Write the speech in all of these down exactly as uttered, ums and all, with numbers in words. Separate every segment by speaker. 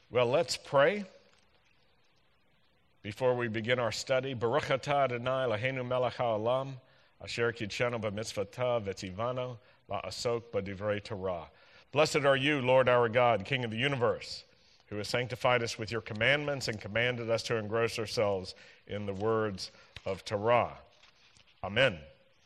Speaker 1: Well, let's pray before we begin our study. Baruch atah Adonai Eloheinu melech haolam, asher kitshanu b'mitzvotav v'tzivanu la'asok b'divrei Torah. Blessed are you, Lord our God, King of the universe, who has sanctified us with your commandments and commanded us to engross ourselves in the words of Torah. Amen.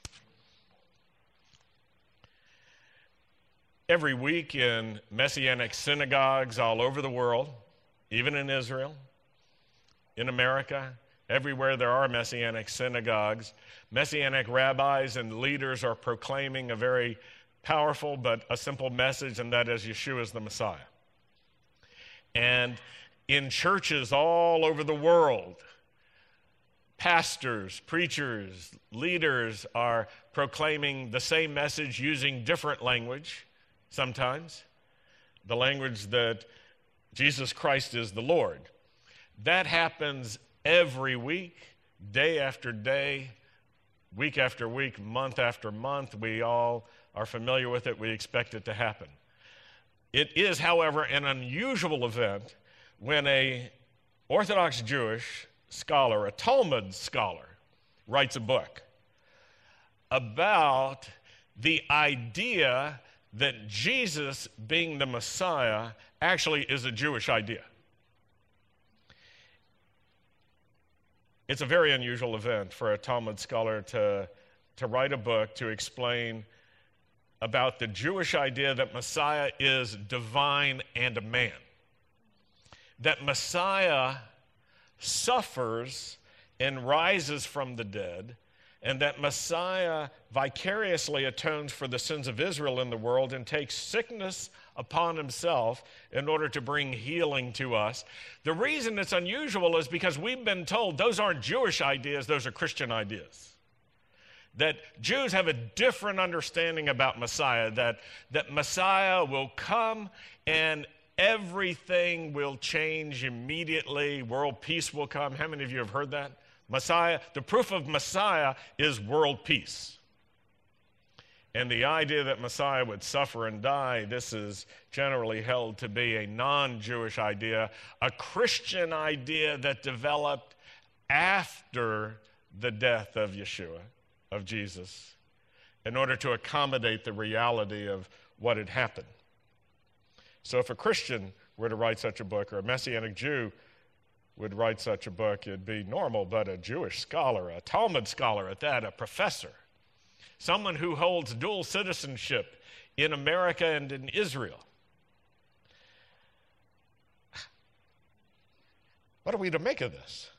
Speaker 1: Every week in Messianic synagogues all over the world, even in Israel, in America, everywhere there are Messianic synagogues, Messianic rabbis and leaders are proclaiming a very powerful but a simple message, and that is Yeshua is the Messiah. And in churches all over the world, pastors, preachers, leaders are proclaiming the same message using different language sometimes, the language that Jesus Christ is the Lord. That happens every week, day after day, week after week, month after month. We all are familiar with it. We expect it to happen. It is, however, an unusual event when a Orthodox Jewish scholar, a Talmud scholar, writes a book about the idea that Jesus being the Messiah actually is a Jewish idea. It's a very unusual event for a Talmud scholar to, to write a book to explain about the Jewish idea that Messiah is divine and a man. That Messiah suffers and rises from the dead, and that Messiah vicariously atones for the sins of Israel in the world and takes sickness upon himself in order to bring healing to us. The reason it's unusual is because we've been told those aren't Jewish ideas, those are Christian ideas. That Jews have a different understanding about Messiah, that, that Messiah will come and everything will change immediately, world peace will come. How many of you have heard that? Messiah, the proof of Messiah is world peace. And the idea that Messiah would suffer and die, this is generally held to be a non-Jewish idea, a Christian idea that developed after the death of Yeshua, of Jesus, in order to accommodate the reality of what had happened. So if a Christian were to write such a book, or a Messianic Jew would write such a book, it'd be normal, but a Jewish scholar, a Talmud scholar at that, a professor, someone who holds dual citizenship in America and in Israel. What are we to make of this?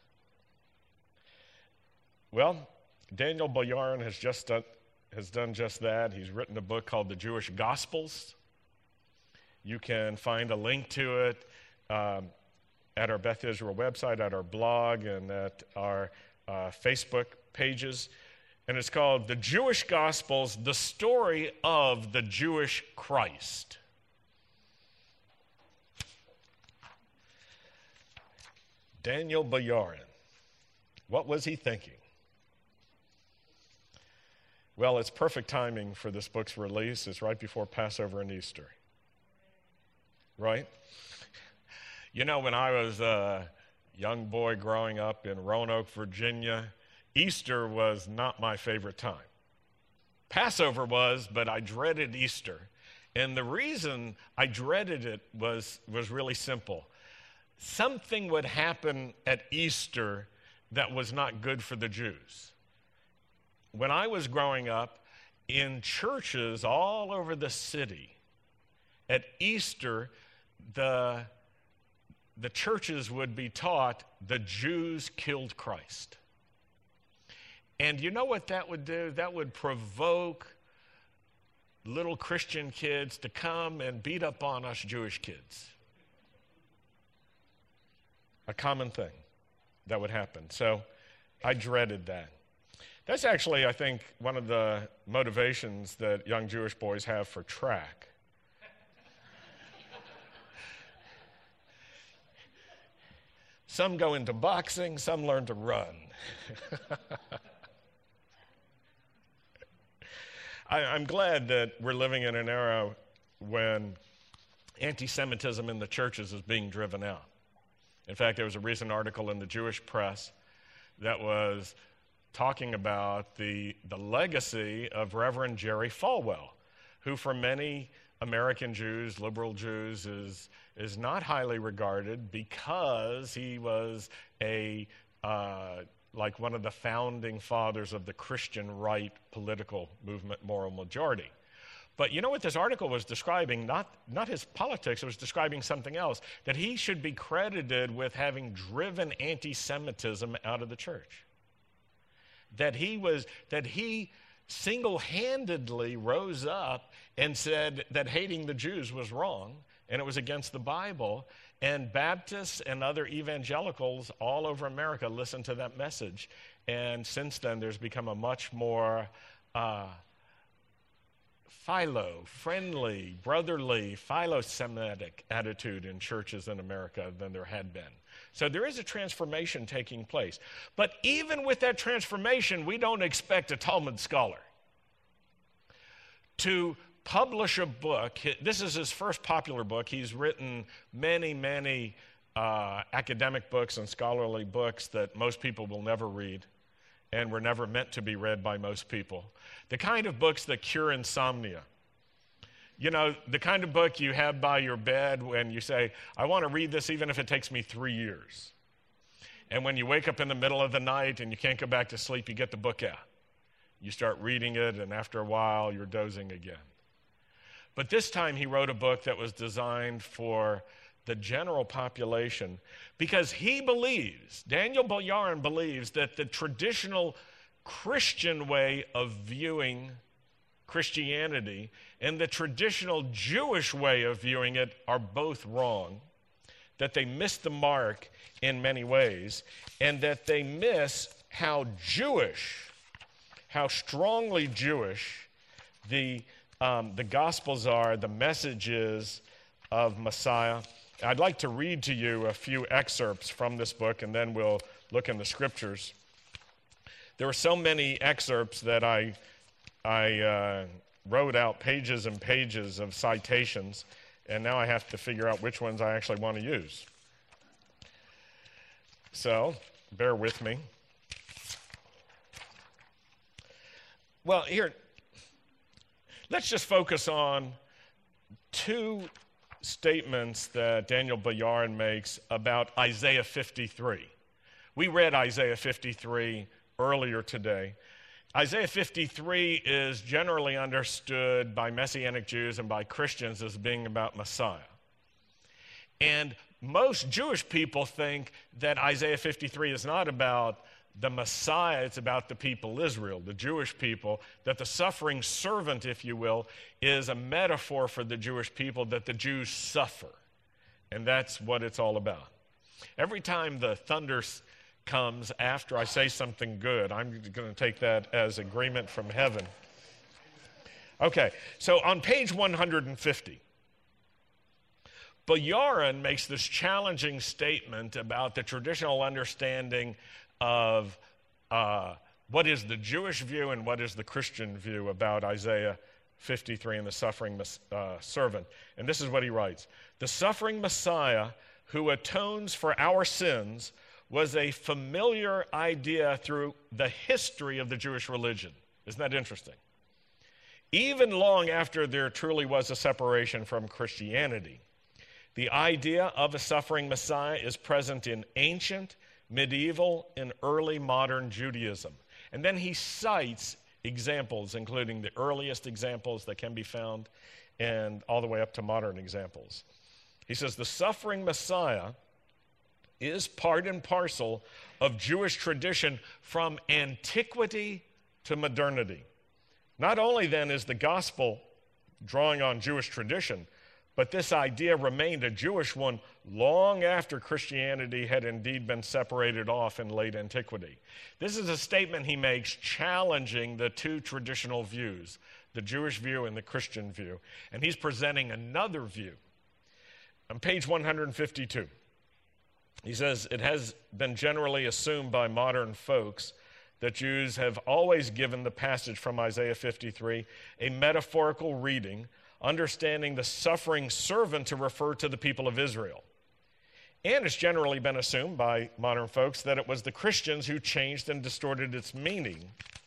Speaker 1: Well, Daniel Boyarin has just done, has done just that. He's written a book called The Jewish Gospels. You can find a link to it um, at our Beth Israel website, at our blog, and at our uh, Facebook pages. And it's called The Jewish Gospels, the Story of the Jewish Christ. Daniel Boyarin. What was he thinking? Well, it's perfect timing for this book's release. It's right before Passover and Easter. Right? You know, when I was a young boy growing up in Roanoke, Virginia, Easter was not my favorite time. Passover was, but I dreaded Easter. And the reason I dreaded it was, was really simple. Something would happen at Easter that was not good for the Jews. When I was growing up, in churches all over the city, at Easter, the, the churches would be taught the Jews killed Christ. And you know what that would do? That would provoke little Christian kids to come and beat up on us Jewish kids. A common thing that would happen. So I dreaded that. That's actually, I think, one of the motivations that young Jewish boys have for track. Some go into boxing, some learn to run. I, I'm glad that we're living in an era when anti-Semitism in the churches is being driven out. In fact, there was a recent article in the Jewish press that was talking about the, the legacy of Reverend Jerry Falwell, who for many American Jews, liberal Jews, is, is not highly regarded because he was a uh, like one of the founding fathers of the Christian right political movement, Moral Majority. But you know what this article was describing? Not, not his politics, it was describing something else, that he should be credited with having driven anti-Semitism out of the church. That he was, that he single-handedly rose up and said that hating the Jews was wrong, and it was against the Bible, and Baptists and other evangelicals all over America listened to that message. And since then, there's become a much more uh, philo, friendly, brotherly, philo-Semitic attitude in churches in America than there had been. So there is a transformation taking place. But even with that transformation, we don't expect a Talmud scholar to publish a book. This is his first popular book. He's written many, many uh, academic books and scholarly books that most people will never read and were never meant to be read by most people. The kind of books that cure insomnia. You know, the kind of book you have by your bed when you say, I want to read this even if it takes me three years. And when you wake up in the middle of the night and you can't go back to sleep, you get the book out. You start reading it, and after a while, you're dozing again. But this time he wrote a book that was designed for the general population because he believes, Daniel Boyarin believes, that the traditional Christian way of viewing Christianity and the traditional Jewish way of viewing it are both wrong, that they miss the mark in many ways, and that they miss how Jewish, how strongly Jewish the Um, the Gospels are, the messages of Messiah. I'd like to read to you a few excerpts from this book, and then we'll look in the Scriptures. There were so many excerpts that I, I uh, wrote out pages and pages of citations, and now I have to figure out which ones I actually want to use. So, bear with me. Well, here... Let's just focus on two statements that Daniel Boyarin makes about Isaiah fifty-three. We read Isaiah fifty-three earlier today. Isaiah fifty-three is generally understood by Messianic Jews and by Christians as being about Messiah. And most Jewish people think that Isaiah fifty-three is not about the Messiah, it's about the people Israel, the Jewish people, that the suffering servant, if you will, is a metaphor for the Jewish people, that the Jews suffer. And that's what it's all about. Every time the thunder comes after I say something good, I'm going to take that as agreement from heaven. Okay, so on page one hundred fifty, Boyarin makes this challenging statement about the traditional understanding of uh, what is the Jewish view and what is the Christian view about Isaiah fifty-three and the suffering uh, servant. And this is what he writes. The suffering Messiah who atones for our sins was a familiar idea through the history of the Jewish religion. Isn't that interesting? Even long after there truly was a separation from Christianity, the idea of a suffering Messiah is present in ancient, medieval, and early modern Judaism. And then he cites examples, including the earliest examples that can be found and all the way up to modern examples. He says, the suffering Messiah is part and parcel of Jewish tradition from antiquity to modernity. Not only then is the gospel drawing on Jewish tradition, but this idea remained a Jewish one long after Christianity had indeed been separated off in late antiquity. This is a statement he makes challenging the two traditional views, the Jewish view and the Christian view. And he's presenting another view. On page one hundred fifty-two, he says, it has been generally assumed by modern folks that Jews have always given the passage from Isaiah fifty-three a metaphorical reading, understanding the suffering servant to refer to the people of Israel. And it's generally been assumed by modern folks that it was the Christians who changed and distorted its meaning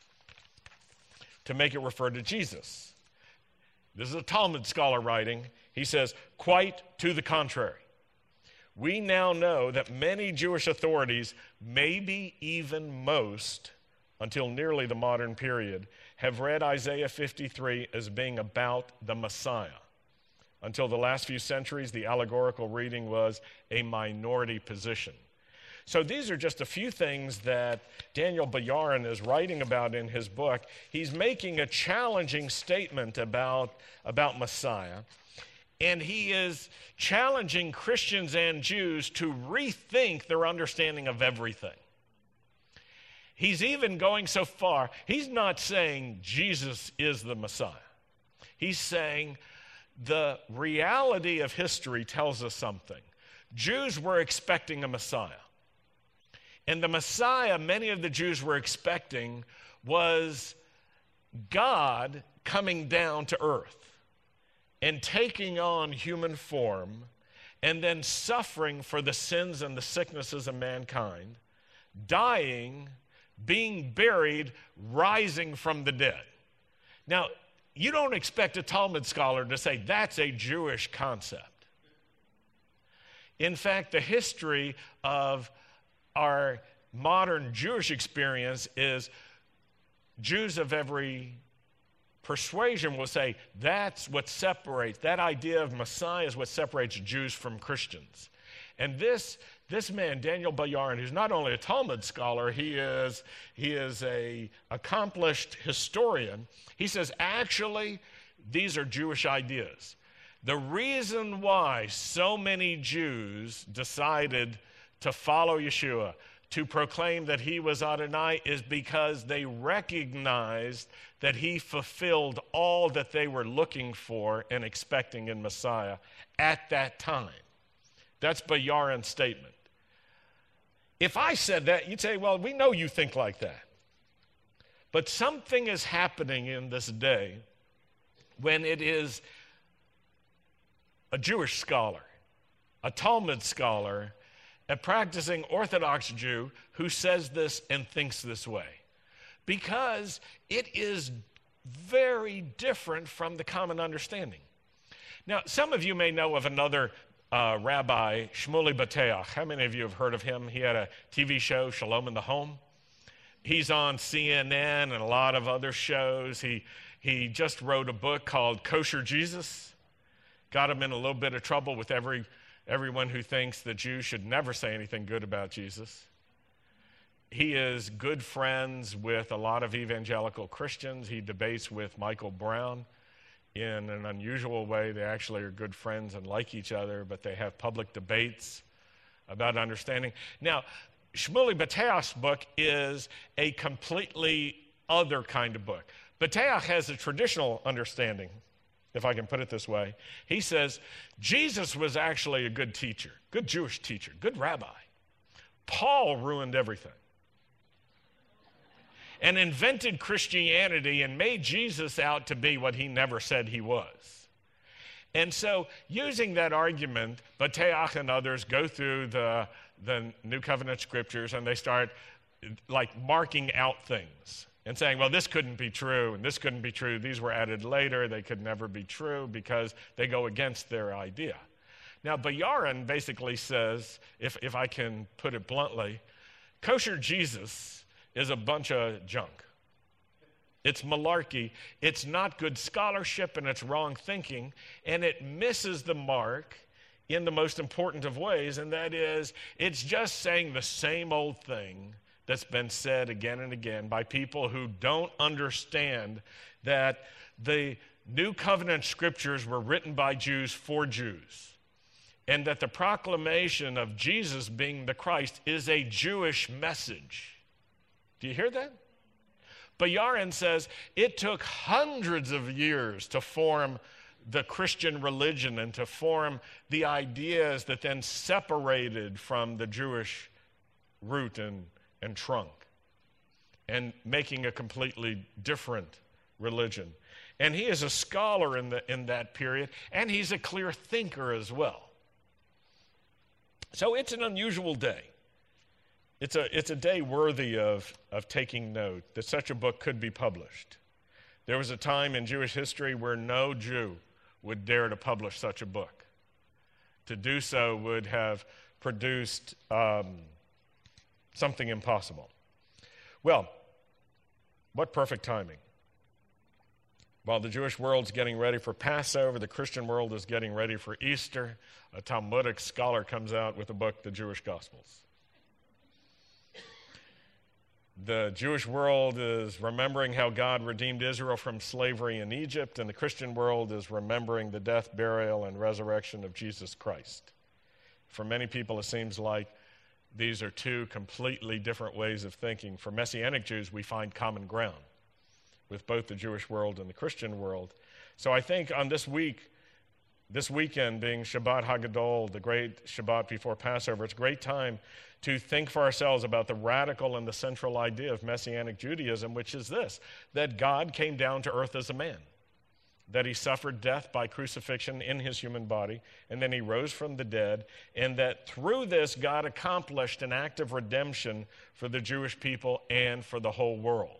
Speaker 1: to make it refer to Jesus. This is a Talmud scholar writing. He says, quite to the contrary. We now know that many Jewish authorities, maybe even most, until nearly the modern period, have read Isaiah fifty-three as being about the Messiah. Until the last few centuries, the allegorical reading was a minority position. So these are just a few things that Daniel Boyarin is writing about in his book. He's making a challenging statement about, about Messiah, and he is challenging Christians and Jews to rethink their understanding of everything. He's even going so far, he's not saying Jesus is the Messiah. He's saying the reality of history tells us something. Jews were expecting a Messiah. And the Messiah many of the Jews were expecting was God coming down to earth and taking on human form and then suffering for the sins and the sicknesses of mankind, dying, being buried, rising from the dead. Now, you don't expect a Talmud scholar to say that's a Jewish concept. In fact, the history of our modern Jewish experience is Jews of every persuasion will say that's what separates, that idea of Messiah is what separates Jews from Christians. And this, this man, Daniel Boyarin, who's not only a Talmud scholar, he is, he is an accomplished historian. He says, actually, these are Jewish ideas. The reason why so many Jews decided to follow Yeshua, to proclaim that he was Adonai, is because they recognized that he fulfilled all that they were looking for and expecting in Messiah at that time. That's Boyarin's statement. If I said that, you'd say, well, we know you think like that. But something is happening in this day when it is a Jewish scholar, a Talmud scholar, a practicing Orthodox Jew who says this and thinks this way. Because it is very different from the common understanding. Now, some of you may know of another uh, rabbi, Shmuley Bateach. How many of you have heard of him? He had a T V show, Shalom in the Home. He's on C N N and a lot of other shows. He, he just wrote a book called Kosher Jesus. Got him in a little bit of trouble with every everyone who thinks that Jews should never say anything good about Jesus. He is good friends with a lot of evangelical Christians. He debates with Michael Brown in an unusual way. They actually are good friends and like each other, but they have public debates about understanding. Now, Shmuley Bateach's book is a completely other kind of book. Bateach has a traditional understanding, if I can put it this way. He says Jesus was actually a good teacher, good Jewish teacher, good rabbi. Paul ruined everything and invented Christianity and made Jesus out to be what he never said he was. And so using that argument, Bateach and others go through the, the New Covenant scriptures and they start like marking out things and saying, well, this couldn't be true, and this couldn't be true. These were added later. They could never be true because they go against their idea. Now, Boyarin basically says, if, if I can put it bluntly, kosher Jesus is a bunch of junk. It's malarkey. It's not good scholarship, and it's wrong thinking, and it misses the mark in the most important of ways, and that is it's just saying the same old thing that's been said again and again by people who don't understand that the New Covenant scriptures were written by Jews for Jews, and that the proclamation of Jesus being the Christ is a Jewish message. Do you hear that? Boyarin says it took hundreds of years to form the Christian religion and to form the ideas that then separated from the Jewish root and and trunk, and making a completely different religion. And he is a scholar in, the, in that period, and he's a clear thinker as well. So it's an unusual day. It's a, it's a day worthy of, of taking note that such a book could be published. There was a time in Jewish history where no Jew would dare to publish such a book. To do so would have produced um, something impossible. Well, what perfect timing. While the Jewish world's getting ready for Passover, the Christian world is getting ready for Easter, a Talmudic scholar comes out with a book, The Jewish Gospels. The Jewish world is remembering how God redeemed Israel from slavery in Egypt, and the Christian world is remembering the death, burial, and resurrection of Jesus Christ. For many people, it seems like these are two completely different ways of thinking. For Messianic Jews, we find common ground with both the Jewish world and the Christian world. So I think on this week, this weekend being Shabbat Hagadol, the great Shabbat before Passover, it's a great time to think for ourselves about the radical and the central idea of Messianic Judaism, which is this, that God came down to earth as a man, that he suffered death by crucifixion in his human body, and then he rose from the dead, and that through this God accomplished an act of redemption for the Jewish people and for the whole world.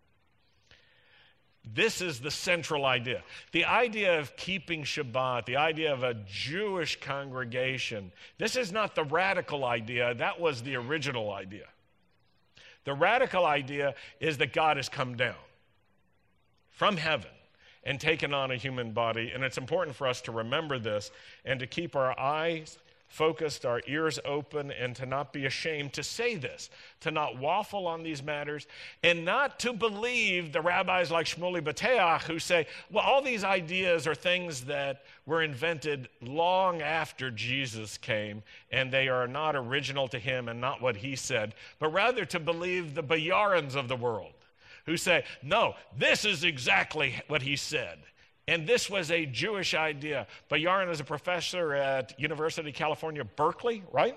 Speaker 1: This is the central idea. The idea of keeping Shabbat, the idea of a Jewish congregation, this is not the radical idea. That was the original idea. The radical idea is that God has come down from heaven and taken on a human body, and it's important for us to remember this and to keep our eyes focused, our ears open, and to not be ashamed to say this, to not waffle on these matters, and not to believe the rabbis like Shmuley Bateach who say, well, all these ideas are things that were invented long after Jesus came, and they are not original to him and not what he said, but rather to believe the Bayarins of the world who say, no, this is exactly what he said. And this was a Jewish idea. Bayarin is a professor at University of California, Berkeley, right?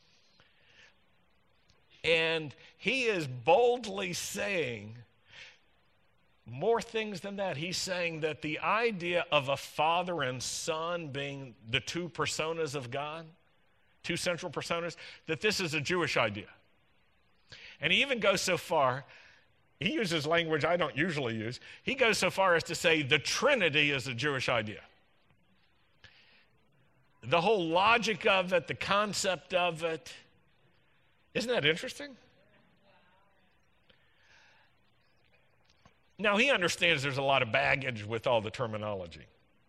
Speaker 1: And he is boldly saying more things than that. He's saying that the idea of a father and son being the two personas of God, two central personas, that this is a Jewish idea. And he even goes so far, he uses language I don't usually use. He goes so far as to say the Trinity is a Jewish idea. The whole logic of it, the concept of it. Isn't that interesting? Now, he understands there's a lot of baggage with all the terminology.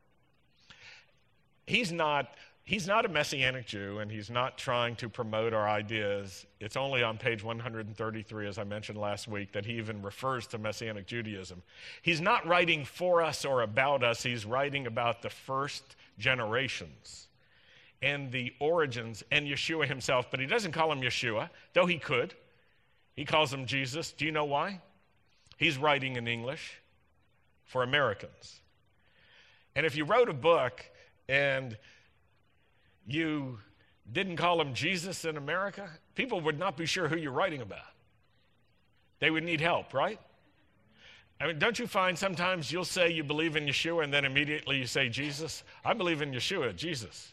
Speaker 1: He's not, he's not a Messianic Jew, and he's not trying to promote our ideas. It's only on page one hundred thirty-three, as I mentioned last week, that he even refers to Messianic Judaism. He's not writing for us or about us. He's writing about the first generations and the origins and Yeshua himself. But he doesn't call him Yeshua, though he could. He calls him Jesus. Do you know why? He's writing in English for Americans. And if you wrote a book and you didn't call him Jesus in America, people would not be sure who you're writing about. They would need help, right? I mean, don't you find sometimes you'll say you believe in Yeshua and then immediately you say Jesus? I believe in Yeshua, Jesus.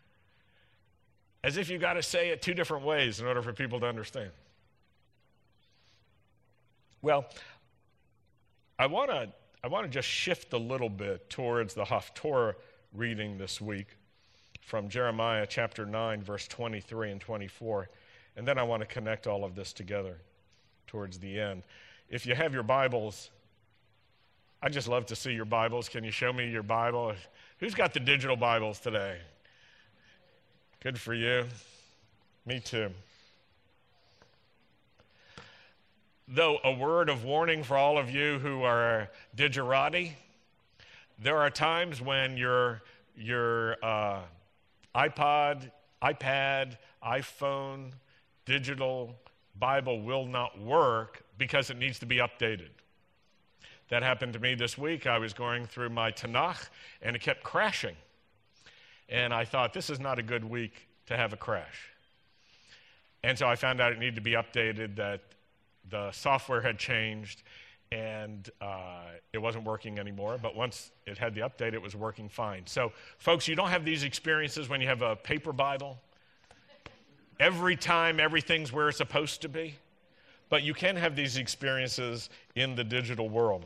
Speaker 1: As if you got to say it two different ways in order for people to understand. Well, I want to I want to just shift a little bit towards the Haftorah reading this week from Jeremiah chapter nine, verse twenty-three and twenty-four. And then I want to connect all of this together towards the end. If you have your Bibles, I'd just love to see your Bibles. Can you show me your Bible? Who's got the digital Bibles today? Good for you. Me too. Though a word of warning for all of you who are digerati, there are times when your, your uh, iPod, iPad, iPhone, digital Bible will not work because it needs to be updated. That happened to me this week. I was going through my Tanakh, and it kept crashing. And I thought, this is not a good week to have a crash. And so I found out it needed to be updated, that the software had changed, and uh, it wasn't working anymore. But once it had the update, it was working fine. So, folks, you don't have these experiences when you have a paper Bible. Every time, everything's where it's supposed to be. But you can have these experiences in the digital world.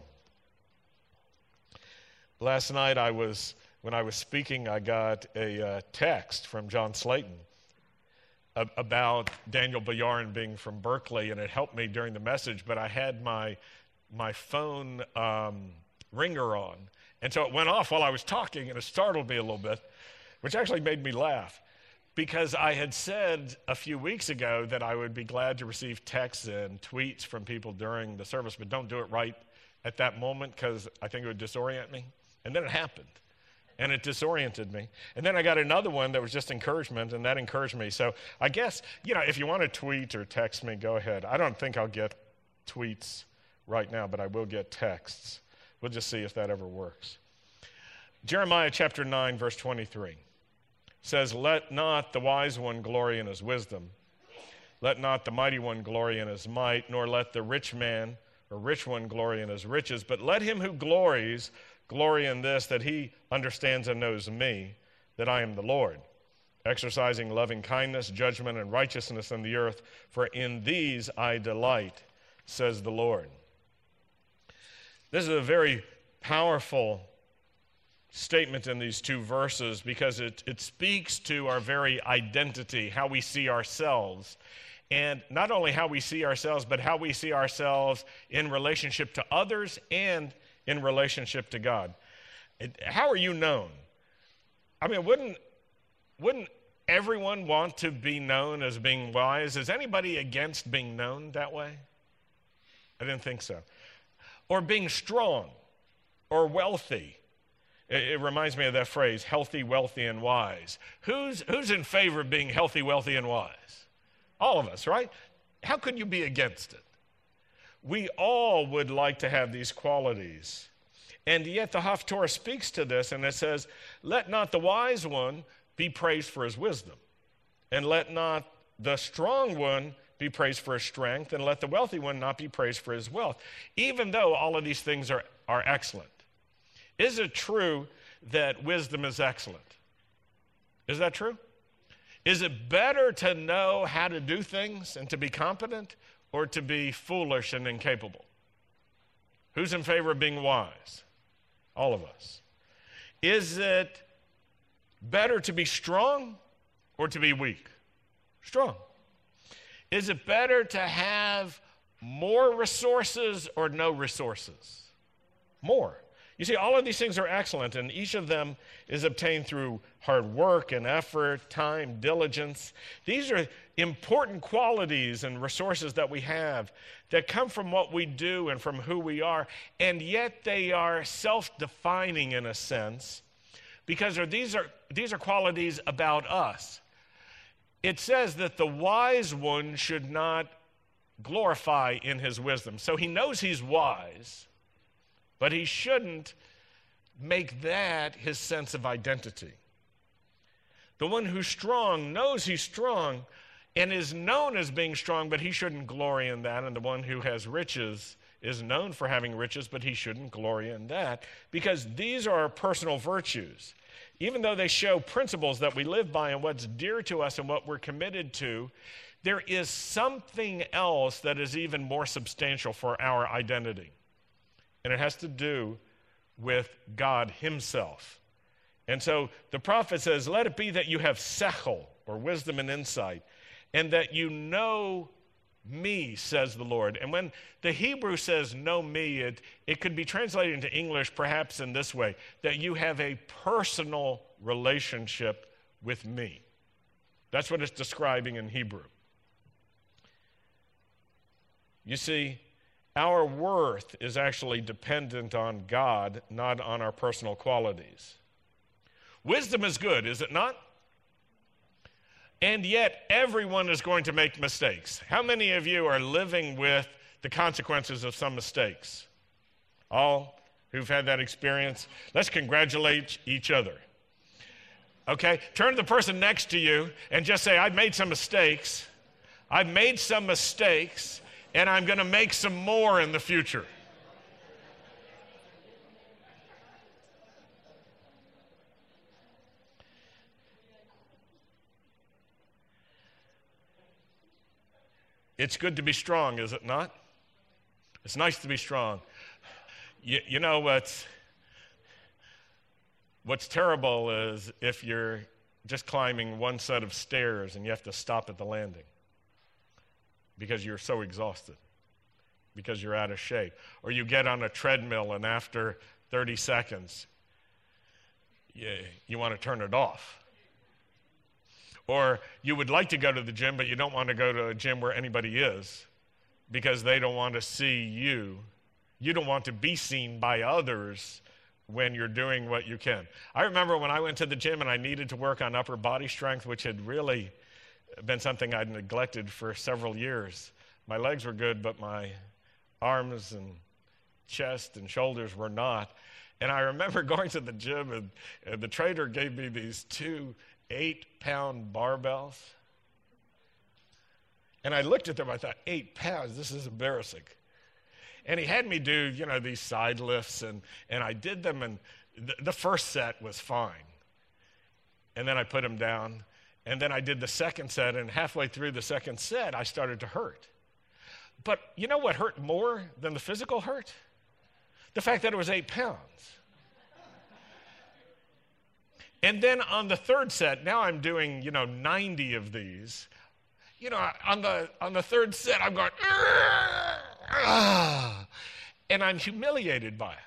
Speaker 1: Last night, I was, when I was speaking, I got a uh, text from John Slayton a- about Daniel Boyarin being from Berkeley, and it helped me during the message, but I had my, my phone um, ringer on, and so it went off while I was talking, and it startled me a little bit, which actually made me laugh, because I had said a few weeks ago that I would be glad to receive texts and tweets from people during the service, but don't do it right at that moment because I think it would disorient me. And then it happened, and it disoriented me. And then I got another one that was just encouragement, and that encouraged me. So I guess, you know, if you want to tweet or text me, go ahead. I don't think I'll get tweets right now, but I will get texts. We'll just see if that ever works. Jeremiah chapter nine, verse twenty-three says, "Let not the wise one glory in his wisdom. Let not the mighty one glory in his might, nor let the rich man or rich one glory in his riches, but let him who glories glory in this, that he understands and knows me, that I am the Lord, exercising loving kindness, judgment, and righteousness in the earth, for in these I delight, says the Lord." This is a very powerful statement in these two verses because it, it speaks to our very identity, how we see ourselves. And not only how we see ourselves, but how we see ourselves in relationship to others and in relationship to God. It, how are you known? I mean, wouldn't, wouldn't everyone want to be known as being wise? Is anybody against being known that way? I didn't think so. Or being strong or wealthy. It, it reminds me of that phrase, healthy, wealthy, and wise. Who's, who's in favor of being healthy, wealthy, and wise? All of us, right? How could you be against it? We all would like to have these qualities. And yet the Haftorah speaks to this, and it says, "Let not the wise one be praised for his wisdom, and let not the strong one be praised for his strength, and let the wealthy one not be praised for his wealth," even though all of these things are, are excellent. Is it true that wisdom is excellent? Is that true? Is it better to know how to do things and to be competent, or to be foolish and incapable? Who's in favor of being wise? All of us. Is it better to be strong or to be weak? Strong. Is it better to have more resources or no resources? More. You see, all of these things are excellent, and each of them is obtained through hard work and effort, time, diligence. These are important qualities and resources that we have that come from what we do and from who we are, and yet they are self-defining in a sense because these are, these are qualities about us. It says that the wise one should not glorify in his wisdom. So he knows he's wise, but he shouldn't make that his sense of identity. The one who's strong knows he's strong and is known as being strong, but he shouldn't glory in that. And the one who has riches is known for having riches, but he shouldn't glory in that, because these are our personal virtues. Even though they show principles that we live by and what's dear to us and what we're committed to, there is something else that is even more substantial for our identity. And it has to do with God himself. And so the prophet says, "Let it be that you have sechel," or wisdom and insight, "and that you know me, says the Lord." And when the Hebrew says know me, it, it could be translated into English perhaps in this way, that you have a personal relationship with me. That's what it's describing in Hebrew. You see, our worth is actually dependent on God, not on our personal qualities. Wisdom is good, is it not? And yet, everyone is going to make mistakes. How many of you are living with the consequences of some mistakes? All who've had that experience? Let's congratulate each other. Okay? Turn to the person next to you and just say, "I've made some mistakes. I've made some mistakes, and I'm going to make some more in the future." It's good to be strong, is it not? It's nice to be strong. You, you know what's, what's terrible is if you're just climbing one set of stairs and you have to stop at the landing because you're so exhausted, because you're out of shape. Or you get on a treadmill and after thirty seconds, you, you want to turn it off. Or you would like to go to the gym, but you don't want to go to a gym where anybody is because they don't want to see you. You don't want to be seen by others when you're doing what you can. I remember when I went to the gym and I needed to work on upper body strength, which had really been something I'd neglected for several years. My legs were good, but my arms and chest and shoulders were not. And I remember going to the gym, and, and the trainer gave me these two eight-pound barbells. And I looked at them, I thought, eight pounds, this is embarrassing. And he had me do, you know, these side lifts, and, and I did them, and th- the first set was fine. And then I put them down, and then I did the second set, and halfway through the second set, I started to hurt. But you know what hurt more than the physical hurt? The fact that it was eight pounds. And then on the third set, now I'm doing, you know, ninety of these. You know, on the on the third set, I'm going, Argh! Ah, and I'm humiliated by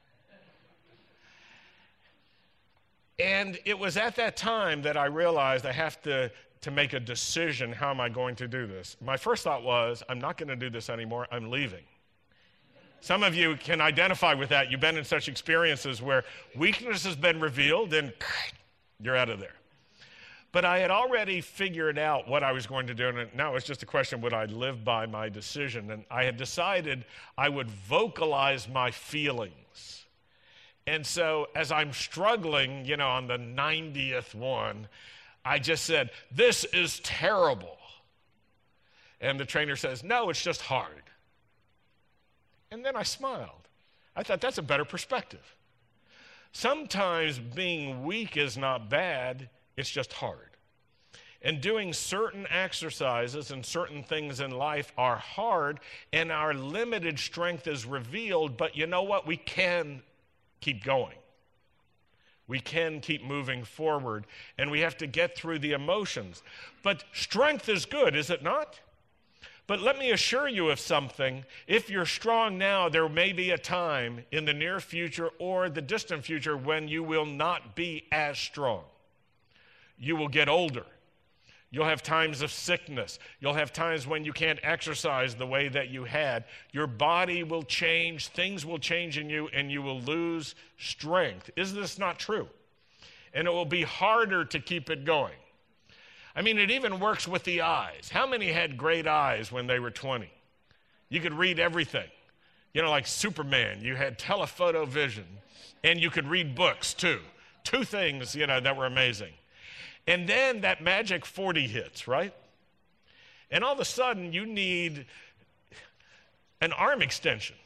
Speaker 1: it. And it was at that time that I realized I have to, to make a decision. How am I going to do this? My first thought was, I'm not going to do this anymore. I'm leaving. Some of you can identify with that. You've been in such experiences where weakness has been revealed and you're out of there. But I had already figured out what I was going to do, and now it was just a question, would I live by my decision? And I had decided I would vocalize my feelings. And so as I'm struggling, you know, on the ninetieth one, I just said, this is terrible. And the trainer says, no, it's just hard. And then I smiled. I thought, that's a better perspective. Sometimes being weak is not bad. It's just hard. And doing certain exercises and certain things in life are hard, and our limited strength is revealed, but you know what? We can keep going. We can keep moving forward, and we have to get through the emotions. But strength is good, is it not? But let me assure you of something. If you're strong now, there may be a time in the near future or the distant future when you will not be as strong. You will get older. You'll have times of sickness. You'll have times when you can't exercise the way that you had. Your body will change. Things will change in you, and you will lose strength. Is this not true? And it will be harder to keep it going. I mean, it even works with the eyes. How many had great eyes when they were twenty? You could read everything. You know, like Superman, you had telephoto vision, and you could read books too. Two things, you know, that were amazing. And then that magic forty hits, right? And all of a sudden, you need an arm extension.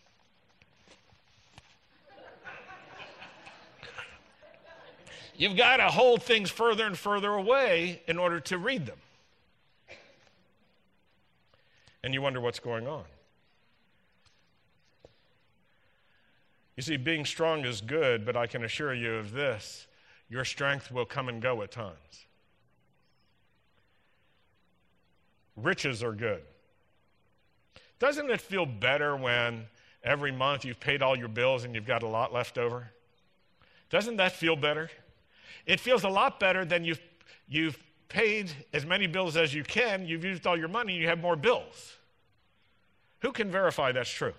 Speaker 1: You've got to hold things further and further away in order to read them. And you wonder what's going on. You see, being strong is good, but I can assure you of this. Your strength will come and go at times. Riches are good. Doesn't it feel better when every month you've paid all your bills and you've got a lot left over? Doesn't that feel better? It feels a lot better than you've, you've paid as many bills as you can, you've used all your money, and you have more bills. Who can verify that's true?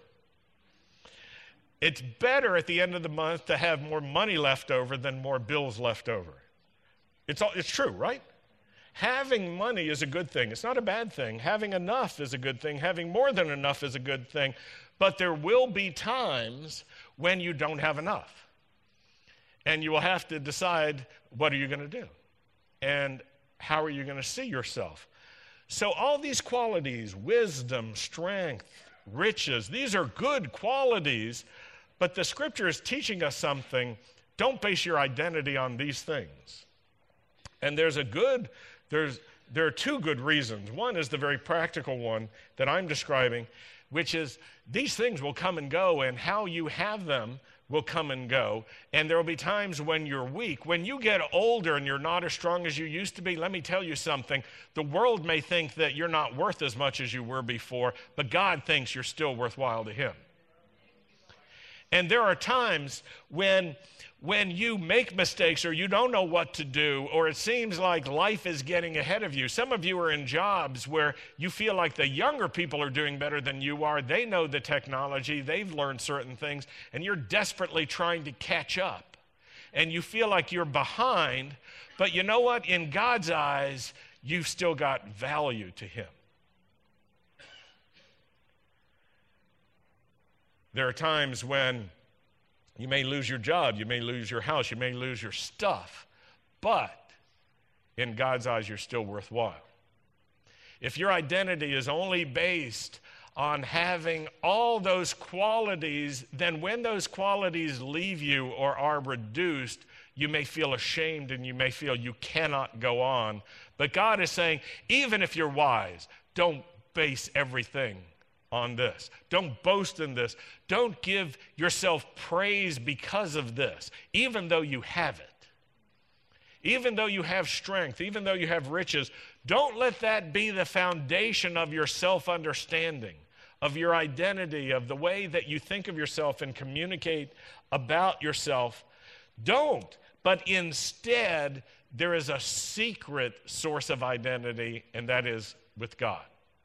Speaker 1: It's better at the end of the month to have more money left over than more bills left over. It's, all, it's true, right? Having money is a good thing. It's not a bad thing. Having enough is a good thing. Having more than enough is a good thing. But there will be times when you don't have enough. And you will have to decide, what are you going to do? And how are you going to see yourself? So all these qualities, wisdom, strength, riches, these are good qualities, but the Scripture is teaching us something. Don't base your identity on these things. And there's a good, there's, there are two good reasons. One is the very practical one that I'm describing, which is these things will come and go, and how you have them will come and go. And there will be times when you're weak. When you get older and you're not as strong as you used to be, let me tell you something. The world may think that you're not worth as much as you were before, but God thinks you're still worthwhile to Him. And there are times when, when you make mistakes or you don't know what to do, or it seems like life is getting ahead of you. Some of you are in jobs where you feel like the younger people are doing better than you are. They know the technology. They've learned certain things, and you're desperately trying to catch up. And you feel like you're behind, but you know what? In God's eyes, you've still got value to Him. There are times when you may lose your job, you may lose your house, you may lose your stuff, but in God's eyes, you're still worthwhile. If your identity is only based on having all those qualities, then when those qualities leave you or are reduced, you may feel ashamed and you may feel you cannot go on. But God is saying, even if you're wise, don't base everything on this. Don't boast in this. Don't give yourself praise because of this, even though you have it. Even though you have strength, even though you have riches, don't let that be the foundation of your self-understanding, of your identity, of the way that you think of yourself and communicate about yourself. Don't. But instead, there is a secret source of identity, and that is with God.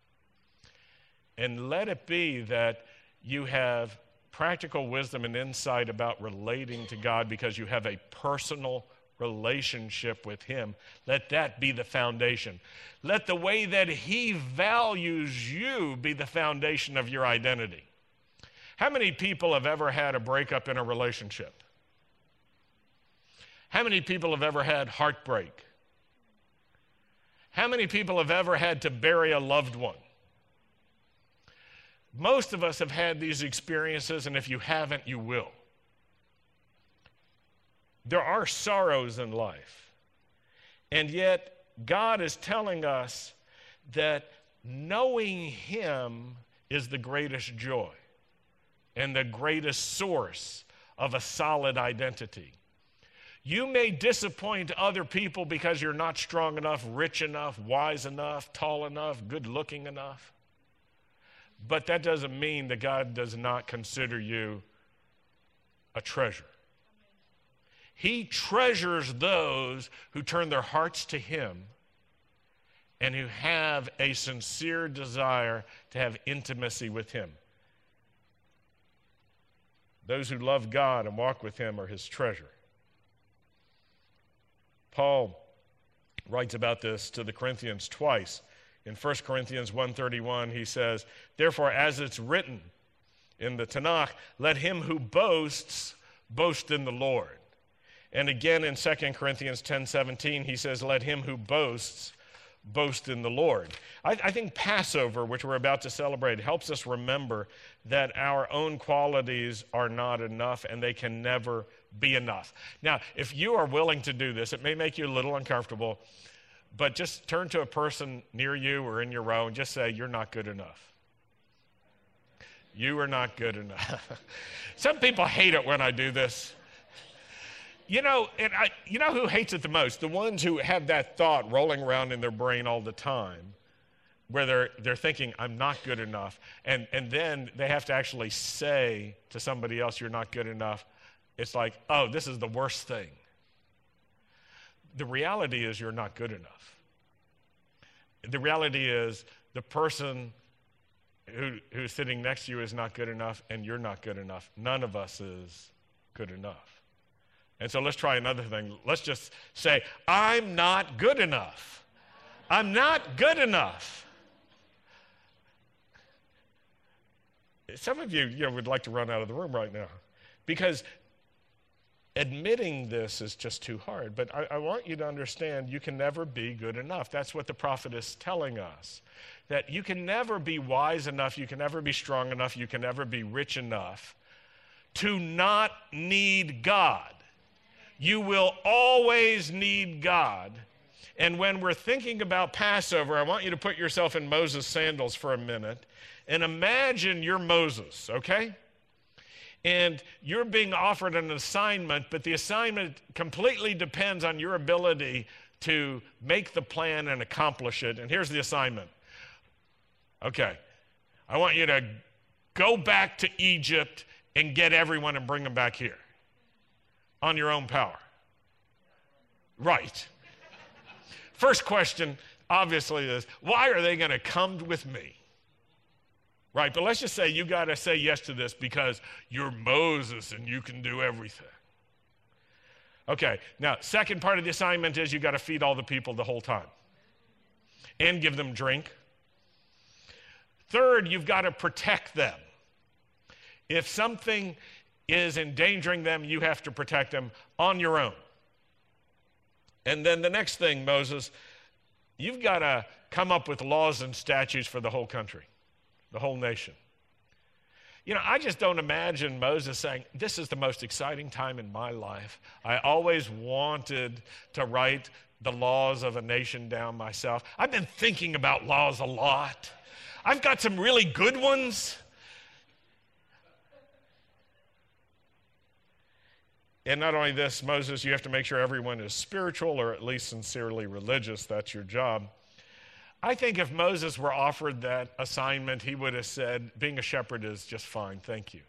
Speaker 1: And let it be that you have practical wisdom and insight about relating to God because you have a personal relationship with Him. Let that be the foundation. Let the way that He values you be the foundation of your identity. How many people have ever had a breakup in a relationship? How many people have ever had heartbreak? How many people have ever had to bury a loved one? Most of us have had these experiences, and if you haven't, you will. There are sorrows in life, and yet God is telling us that knowing Him is the greatest joy and the greatest source of a solid identity. You may disappoint other people because you're not strong enough, rich enough, wise enough, tall enough, good-looking enough. But that doesn't mean that God does not consider you a treasure. He treasures those who turn their hearts to Him and who have a sincere desire to have intimacy with Him. Those who love God and walk with Him are His treasure. Paul writes about this to the Corinthians twice. In First Corinthians one thirty-one, he says, "Therefore, as it's written in the Tanakh, let him who boasts, boast in the Lord." And again in Second Corinthians ten seventeen, he says, "Let him who boasts, boast in the Lord." I, I think Passover, which we're about to celebrate, helps us remember that our own qualities are not enough and they can never be enough. Now, if you are willing to do this, it may make you a little uncomfortable, but just turn to a person near you or in your row and just say, "You're not good enough. You are not good enough." Some people hate it when I do this. You know, and I, you know who hates it the most? The ones who have that thought rolling around in their brain all the time, where they're they're thinking, "I'm not good enough," and and then they have to actually say to somebody else, "You're not good enough." It's like, "Oh, this is the worst thing." The reality is you're not good enough. The reality is the person who, who's sitting next to you is not good enough, and you're not good enough. None of us is good enough. And so let's try another thing. Let's just say, "I'm not good enough. I'm not good enough." Some of you, you know, would like to run out of the room right now because admitting this is just too hard. But I, I want you to understand you can never be good enough. That's what the prophet is telling us. That you can never be wise enough, you can never be strong enough, you can never be rich enough to not need God. You will always need God. And when we're thinking about Passover, I want you to put yourself in Moses' sandals for a minute and imagine you're Moses, okay? And you're being offered an assignment, but the assignment completely depends on your ability to make the plan and accomplish it. And here's the assignment. Okay, I want you to go back to Egypt and get everyone and bring them back here on your own power. Right. First question, obviously, is why are they going to come with me? Right, but let's just say you got to say yes to this because you're Moses and you can do everything. Okay, now, second part of the assignment is you got to feed all the people the whole time and give them drink. Third, you've got to protect them. If something is endangering them, you have to protect them on your own. And then the next thing, Moses, you've got to come up with laws and statutes for the whole country, the whole nation. You know, I just don't imagine Moses saying, this is the most exciting time in my life. I always wanted to write the laws of a nation down myself. I've been thinking about laws a lot. I've got some really good ones. And not only this, Moses, you have to make sure everyone is spiritual or at least sincerely religious. That's your job. I think if Moses were offered that assignment, he would have said, being a shepherd is just fine, thank you.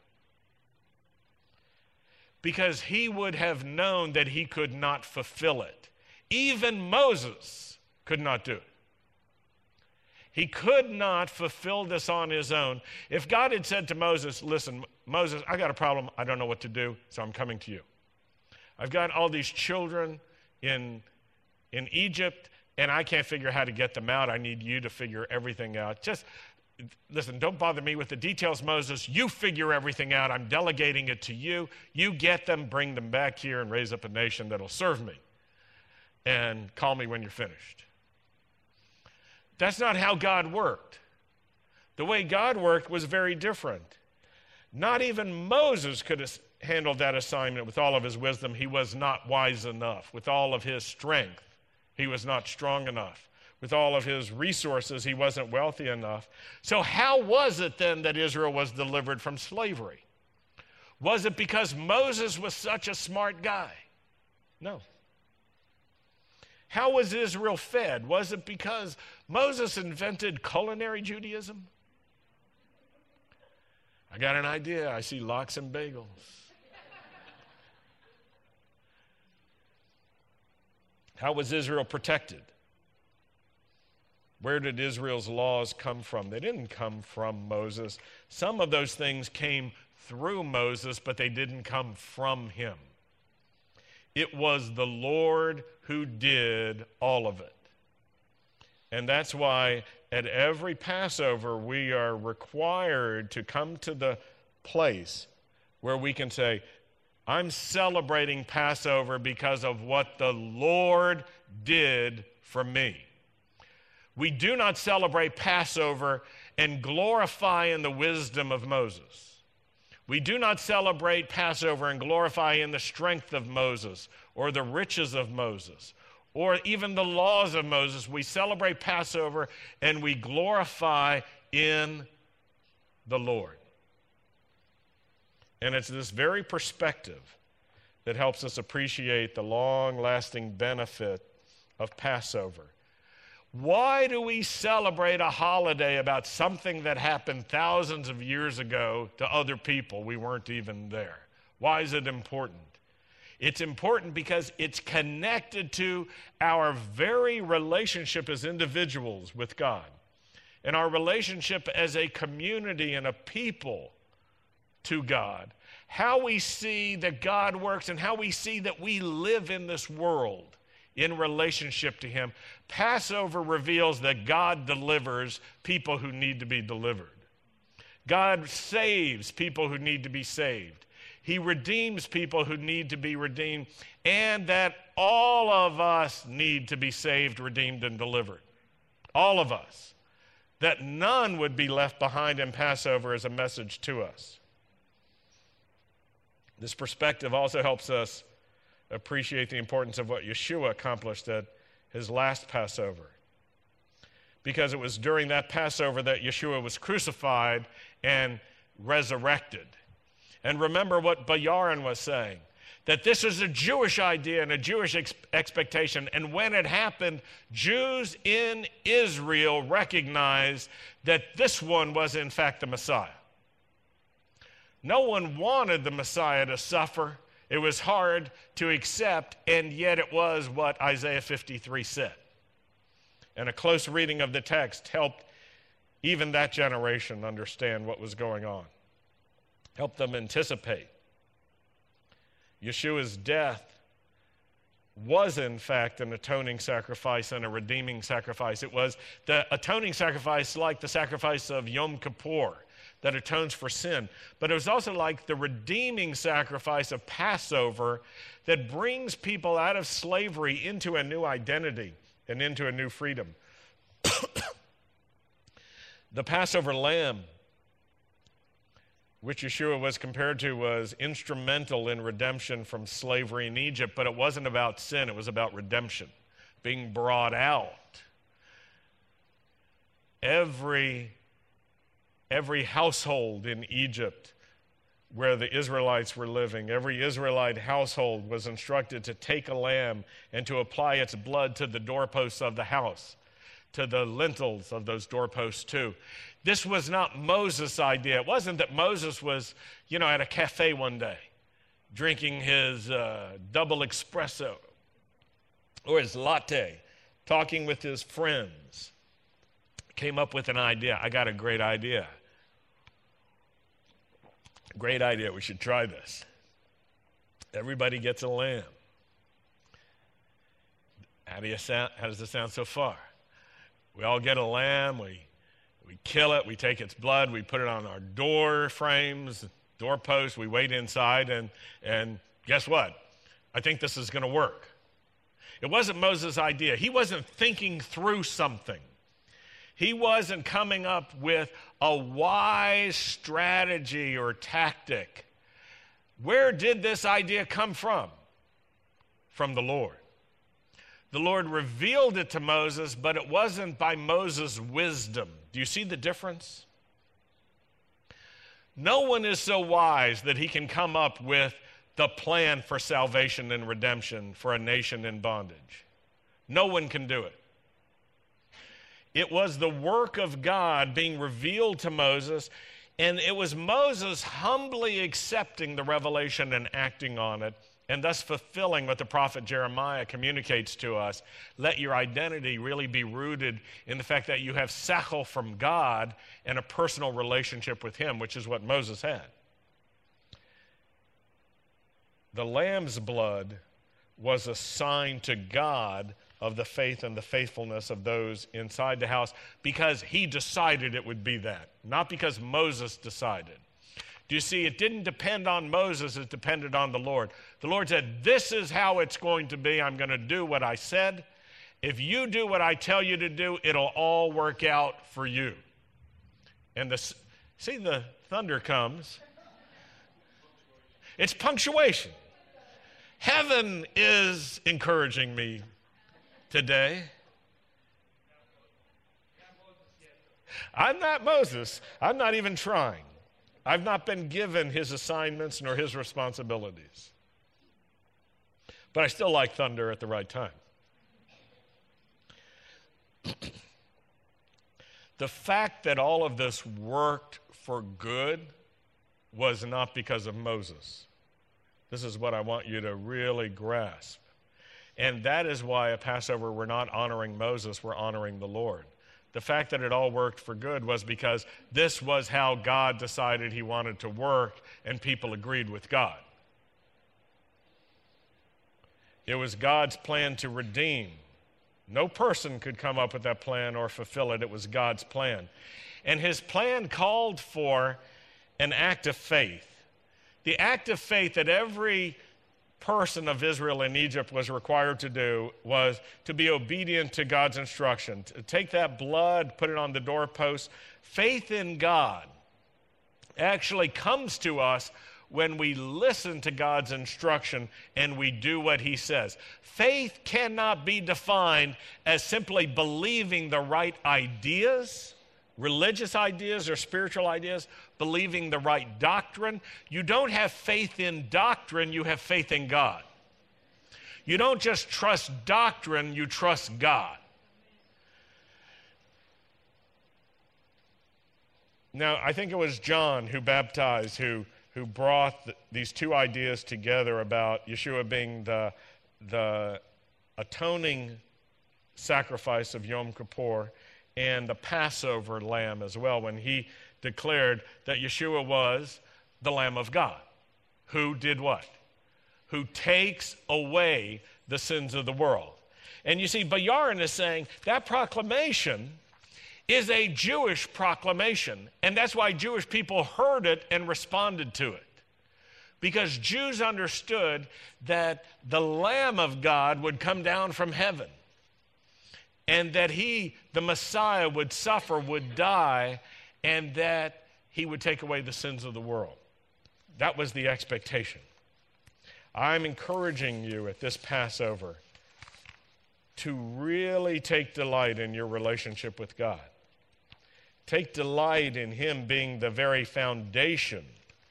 Speaker 1: Because he would have known that he could not fulfill it. Even Moses could not do it. He could not fulfill this on his own. If God had said to Moses, listen, Moses, I got a problem. I don't know what to do, so I'm coming to you. I've got all these children in, in Egypt, and I can't figure out how to get them out. I need you to figure everything out. Just, listen, don't bother me with the details, Moses. You figure everything out. I'm delegating it to you. You get them, bring them back here, and raise up a nation that'll serve me. And call me when you're finished. That's not how God worked. The way God worked was very different. Not even Moses could have handled that assignment with all of his wisdom. He was not wise enough. With all of his strength, he was not strong enough. With all of his resources, he wasn't wealthy enough. So how was it then that Israel was delivered from slavery? Was it because Moses was such a smart guy? No. How was Israel fed? Was it because Moses invented culinary Judaism? I got an idea. I see lox and bagels. How was Israel protected? Where did Israel's laws come from? They didn't come from Moses. Some of those things came through Moses, but they didn't come from him. It was the Lord who did all of it. And that's why at every Passover we are required to come to the place where we can say, I'm celebrating Passover because of what the Lord did for me. We do not celebrate Passover and glorify in the wisdom of Moses. We do not celebrate Passover and glorify in the strength of Moses or the riches of Moses or even the laws of Moses. We celebrate Passover and we glorify in the Lord. And it's this very perspective that helps us appreciate the long-lasting benefit of Passover. Why do we celebrate a holiday about something that happened thousands of years ago to other people? We weren't even there. Why is it important? It's important because it's connected to our very relationship as individuals with God and our relationship as a community and a people to God. How we see that God works and how we see that we live in this world in relationship to him. Passover reveals that God delivers people who need to be delivered. God saves people who need to be saved. He redeems people who need to be redeemed, and that all of us need to be saved, redeemed, and delivered. All of us. That none would be left behind in Passover is a message to us. This perspective also helps us appreciate the importance of what Yeshua accomplished at his last Passover, because it was during that Passover that Yeshua was crucified and resurrected. And remember what Bayarin was saying, that this is a Jewish idea and a Jewish ex- expectation. And when it happened, Jews in Israel recognized that this one was in fact the Messiah. No one wanted the Messiah to suffer. It was hard to accept, and yet it was what Isaiah fifty-three said. And a close reading of the text helped even that generation understand what was going on, helped them anticipate. Yeshua's death was in fact an atoning sacrifice and a redeeming sacrifice. It was the atoning sacrifice like the sacrifice of Yom Kippur that atones for sin, but it was also like the redeeming sacrifice of Passover that brings people out of slavery into a new identity and into a new freedom. The Passover lamb, which Yeshua was compared to, was instrumental in redemption from slavery in Egypt, but it wasn't about sin, it was about redemption, being brought out. Every, every household in Egypt where the Israelites were living, every Israelite household was instructed to take a lamb and to apply its blood to the doorposts of the house, to the lintels of those doorposts too. This was not Moses' idea. It wasn't that Moses was, you know, at a cafe one day drinking his uh, double espresso or his latte, talking with his friends, came up with an idea. I got a great idea. Great idea. We should try this. Everybody gets a lamb. How do you sound? How does this sound so far? We all get a lamb, we, we kill it, we take its blood, we put it on our door frames, doorposts, we wait inside, and, and guess what? I think this is going to work. It wasn't Moses' idea. He wasn't thinking through something. He wasn't coming up with a wise strategy or tactic. Where did this idea come from? From the Lord. The Lord revealed it to Moses, but it wasn't by Moses' wisdom. Do you see the difference? No one is so wise that he can come up with the plan for salvation and redemption for a nation in bondage. No one can do it. It was the work of God being revealed to Moses, and it was Moses humbly accepting the revelation and acting on it, and thus fulfilling what the prophet Jeremiah communicates to us. Let your identity really be rooted in the fact that you have sechel from God and a personal relationship with him, which is what Moses had. The lamb's blood was a sign to God of the faith and the faithfulness of those inside the house, because he decided it would be that, not because Moses decided. Do you see, it didn't depend on Moses, it depended on the Lord. The Lord said, this is how it's going to be. I'm going to do what I said. If you do what I tell you to do, it'll all work out for you. And the, see, the thunder comes. It's punctuation. Heaven is encouraging me today. I'm not Moses. I'm not even trying. I've not been given his assignments nor his responsibilities. But I still like thunder at the right time. The fact that all of this worked for good was not because of Moses. This is what I want you to really grasp. And that is why at Passover we're not honoring Moses, we're honoring the Lord. The fact that it all worked for good was because this was how God decided he wanted to work, and people agreed with God. It was God's plan to redeem. No person could come up with that plan or fulfill it. It was God's plan. And his plan called for an act of faith. The act of faith that every person of Israel in Egypt was required to do was to be obedient to God's instruction. To take that blood, put it on the doorpost. Faith in God actually comes to us when we listen to God's instruction and we do what he says. Faith cannot be defined as simply believing the right ideas, religious ideas or spiritual ideas, believing the right doctrine. You don't have faith in doctrine, you have faith in God. You don't just trust doctrine, you trust God. Now, I think it was John who baptized, who, who brought the, these two ideas together about Yeshua being the, the atoning sacrifice of Yom Kippur and the Passover lamb as well, when he declared that Yeshua was the Lamb of God. Who did what? Who takes away the sins of the world. And you see, Bayarin is saying that proclamation is a Jewish proclamation. And that's why Jewish people heard it and responded to it. Because Jews understood that the Lamb of God would come down from heaven. And that he, the Messiah, would suffer, would die, and that he would take away the sins of the world. That was the expectation. I'm encouraging you at this Passover to really take delight in your relationship with God. Take delight in him being the very foundation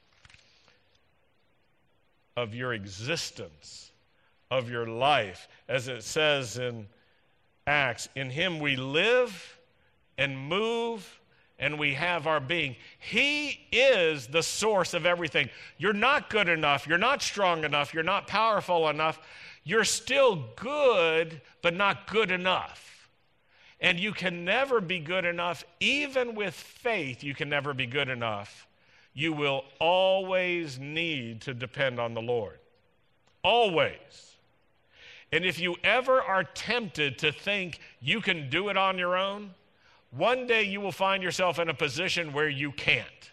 Speaker 1: of your existence, of your life. As it says in Acts, in him we live and move and we have our being. He is the source of everything. You're not good enough. You're not strong enough. You're not powerful enough. You're still good, but not good enough. And you can never be good enough. Even with faith, you can never be good enough. You will always need to depend on the Lord. Always. And if you ever are tempted to think you can do it on your own, one day you will find yourself in a position where you can't.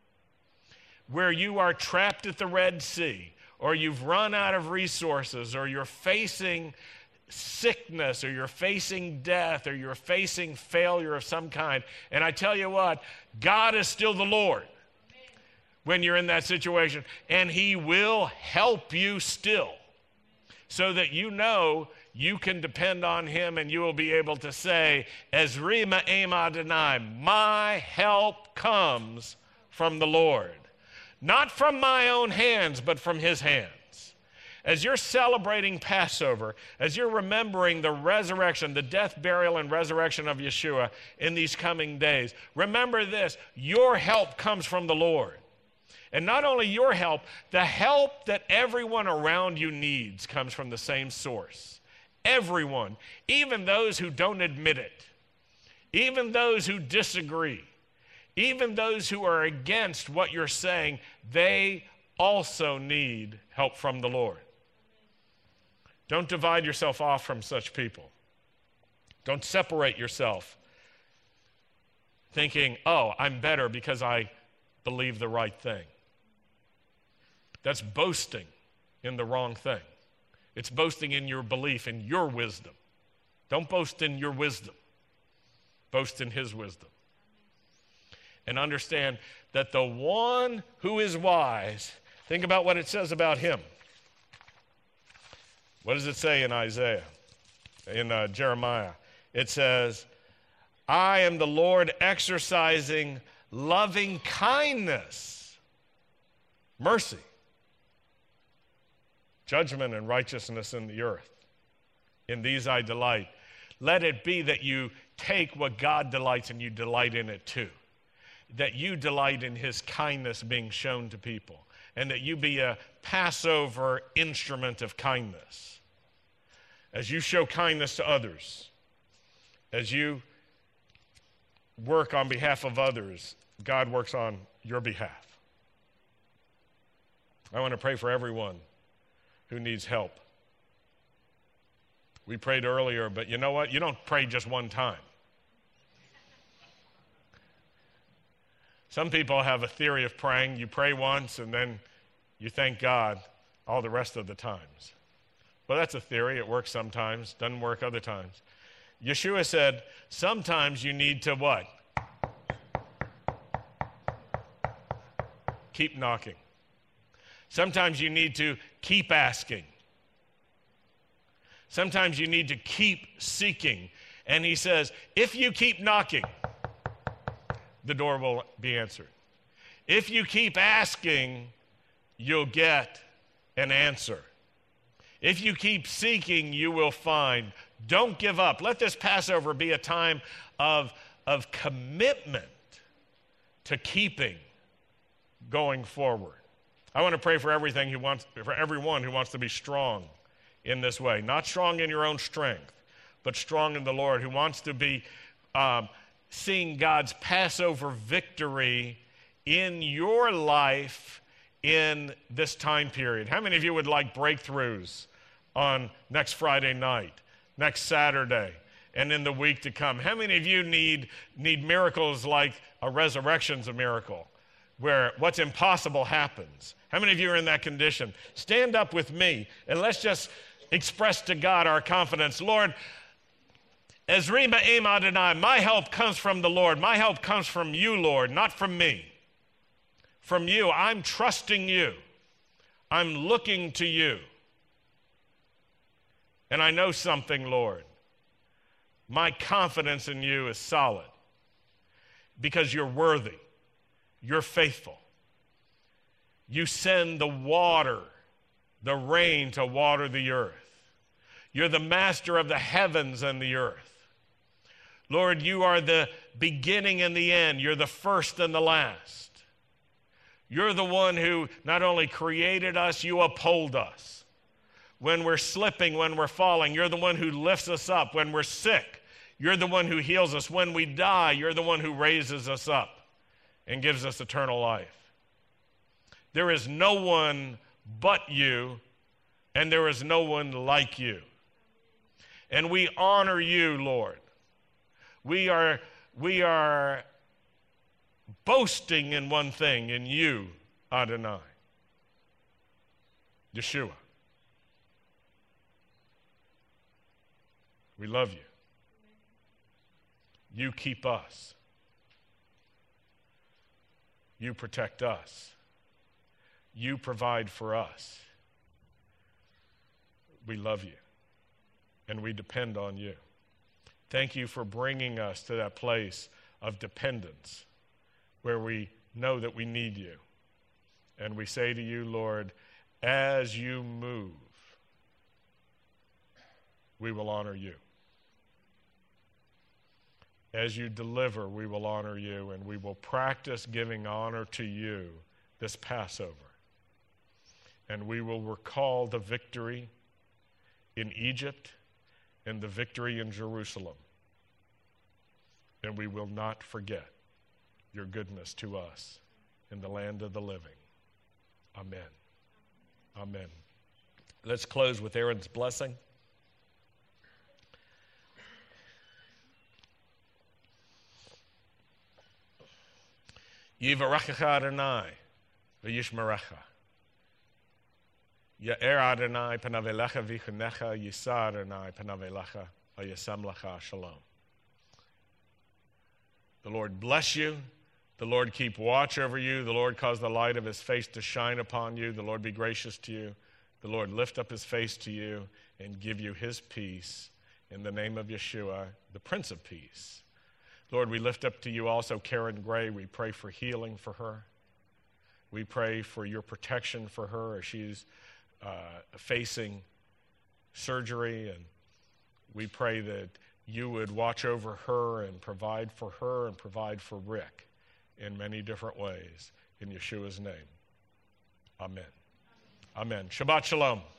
Speaker 1: Where you are trapped at the Red Sea, or you've run out of resources, or you're facing sickness, or you're facing death, or you're facing failure of some kind. And I tell you what, God is still the Lord when you're in that situation, and he will help you still, so that you know you can depend on him, and you will be able to say, Ezri ma'em Adonai, my help comes from the Lord. Not from my own hands, but from his hands. As you're celebrating Passover, as you're remembering the resurrection, the death, burial, and resurrection of Yeshua in these coming days, remember this: your help comes from the Lord. And not only your help, the help that everyone around you needs comes from the same source. Everyone, even those who don't admit it, even those who disagree, even those who are against what you're saying, they also need help from the Lord. Don't divide yourself off from such people. Don't separate yourself thinking, oh, I'm better because I believe the right thing. That's boasting in the wrong thing. It's boasting in your belief, in your wisdom. Don't boast in your wisdom. Boast in his wisdom. And understand that the one who is wise, think about what it says about him. What does it say in Isaiah, in uh, Jeremiah? It says, I am the Lord exercising loving kindness, mercy, judgment, and righteousness in the earth. In these I delight. Let it be that you take what God delights and you delight in it too. That you delight in his kindness being shown to people. And that you be a Passover instrument of kindness. As you show kindness to others, as you work on behalf of others, God works on your behalf. I want to pray for everyone who needs help. We prayed earlier, but you know what? You don't pray just one time. Some people have a theory of praying. You pray once and then you thank God all the rest of the times. Well, that's a theory. It works sometimes, doesn't work other times. Yeshua said, sometimes you need to what? Keep knocking. Sometimes you need to keep asking. Sometimes you need to keep seeking. And he says, if you keep knocking, the door will be answered. If you keep asking, you'll get an answer. If you keep seeking, you will find. Don't give up. Let this Passover be a time of, of commitment to keeping going forward. I want to pray for everything who wants, for everyone who wants to be strong in this way. Not strong in your own strength, but strong in the Lord, who wants to be um, seeing God's Passover victory in your life in this time period. How many of you would like breakthroughs on next Friday night, next Saturday, and in the week to come? How many of you need, need miracles like a resurrection's a miracle, where what's impossible happens? How many of you are in that condition? Stand up with me, and let's just express to God our confidence. Lord, Ezri Ma'im Adonai, my help comes from the Lord. My help comes from you, Lord, not from me. From you. I'm trusting you. I'm looking to you. And I know something, Lord. My confidence in you is solid because you're worthy. You're faithful. You send the water, the rain to water the earth. You're the master of the heavens and the earth. Lord, you are the beginning and the end. You're the first and the last. You're the one who not only created us, you uphold us. When we're slipping, when we're falling, you're the one who lifts us up. When we're sick, you're the one who heals us. When we die, you're the one who raises us up and gives us eternal life. There is no one but you, and there is no one like you. And we honor you, Lord. We are, we are boasting in one thing, in you, Adonai, Yeshua. We love you. You keep us. You protect us. You provide for us. We love you, and we depend on you. Thank you for bringing us to that place of dependence where we know that we need you. And we say to you, Lord, as you move, we will honor you. As you deliver, we will honor you, and we will practice giving honor to you this Passover. And we will recall the victory in Egypt and the victory in Jerusalem. And we will not forget your goodness to us in the land of the living. Amen. Amen. Let's close with Aaron's blessing. Yivarechecha Adonai v'yishmerecha. Ya'er Adonai panav elecha v'yichunecha, Yisa Adonai panav elecha v'yasem lecha shalom. The Lord bless you. The Lord keep watch over you. The Lord cause the light of his face to shine upon you. The Lord be gracious to you. The Lord lift up his face to you and give you his peace in the name of Yeshua, the Prince of Peace. Lord, we lift up to you also Karen Gray. We pray for healing for her. We pray for your protection for her as she's uh, facing surgery. And we pray that you would watch over her and provide for her and provide for Rick in many different ways. In Yeshua's name, amen. Amen. Shabbat shalom.